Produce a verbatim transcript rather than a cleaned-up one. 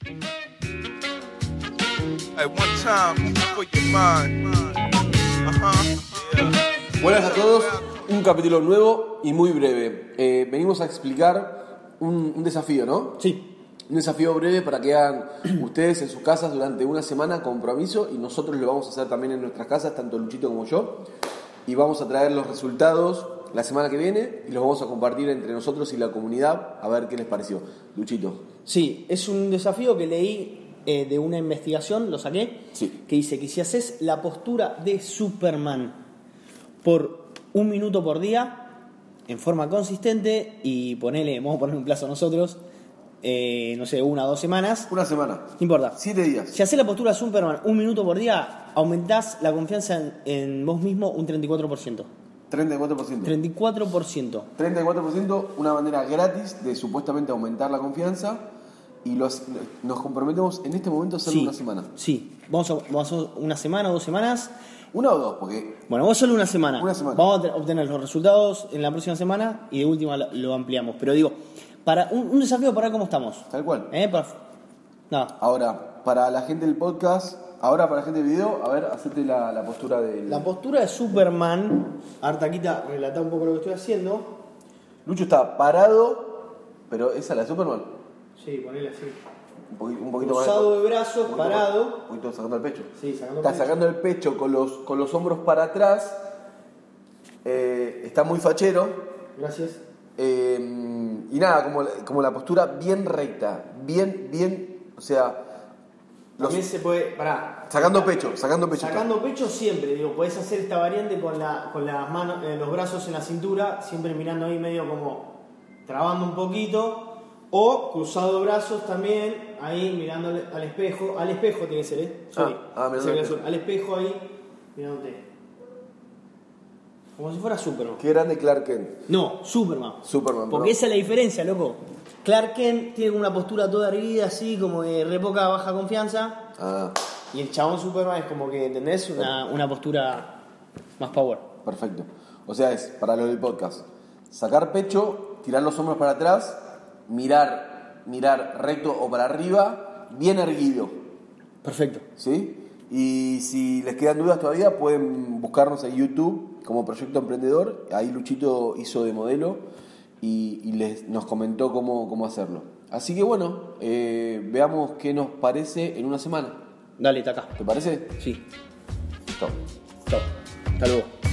At one time, for your mind. Uh-huh. Yeah. Buenas a todos, un capítulo nuevo y muy breve. Eh, venimos a explicar un, un desafío, ¿no? Sí. Un desafío breve para que hagan ustedes en sus casas durante una semana, compromiso, y nosotros lo vamos a hacer también en nuestras casas, tanto Luchito como yo. Y vamos a traer los resultados la semana que viene y los vamos a compartir entre nosotros y la comunidad a ver qué les pareció. Luchito. Sí, es un desafío que leí eh, de una investigación, lo saqué, Sí. que dice que si haces la postura de Superman por un minuto por día, en forma consistente, y ponele, vamos a poner un plazo nosotros, eh, no sé, una o dos semanas, Una semana. no importa. Siete días. Si haces la postura de Superman un minuto por día, aumentás la confianza en, en vos mismo un treinta y cuatro por ciento. treinta y cuatro por ciento. treinta y cuatro por ciento. treinta y cuatro por ciento, una manera gratis de supuestamente aumentar la confianza. Y los, nos comprometemos en este momento a hacerlo Sí, una semana. sí. Vamos a, vamos a hacer una semana o dos semanas. Una o dos, porque Bueno, vos solo una semana. Una semana. Vamos a te- obtener los resultados en la próxima semana y de última lo, lo ampliamos. Pero digo, para un, un desafío para ver cómo estamos. tal cual. ¿Eh? Para, nada. Ahora, para la gente del podcast, ahora para la gente del video, a ver, hacete la, la postura del... La postura de Superman. Artaquita, relatá un poco lo que estoy haciendo. Lucho está parado, pero esa es la de Superman. Sí, ponele así. Un poquito, un poquito Cruzado más. de brazos, un poquito parado. más, Un poquito sacando el pecho. Sí, sacando el Está pecho. sacando el pecho con los, con los hombros para atrás. Eh, está muy fachero. Gracias. Eh, y nada, como, la- como la postura bien recta. Bien, bien, o sea... los- También se puede. Pará. sacando pecho, sacando pecho. Sacando pecho siempre, digo, podés hacer esta variante con, la, con las manos, eh, los brazos en la cintura, siempre mirando ahí medio como trabando un poquito, o cruzado de brazos también, ahí mirando al, al espejo, al espejo tiene que ser, ¿eh? Sorry. Ah, ah, mirando Ese al que espejo. azul. Al espejo ahí, mirándote. Como si fuera Superman. Qué grande Clark Kent. No, Superman. Superman, Porque bro. esa es la diferencia, loco. Clark Kent tiene una postura toda erguida, así, como de re poca baja confianza. Ah, Y el chabón Superman es como que, ¿entendés? Una, una postura más power. perfecto. O sea, es, para lo del podcast, sacar pecho, tirar los hombros para atrás, mirar, mirar recto o para arriba, bien erguido, Perfecto. ¿sí? Y si les quedan dudas todavía, pueden buscarnos en YouTube como Proyecto Emprendedor. Ahí Luchito hizo de modelo y, y les, nos comentó cómo, cómo hacerlo. Así que bueno, eh, veamos qué nos parece en una semana. Dale, taca. ¿Te parece? Sí. Chao. Chao. Hasta luego.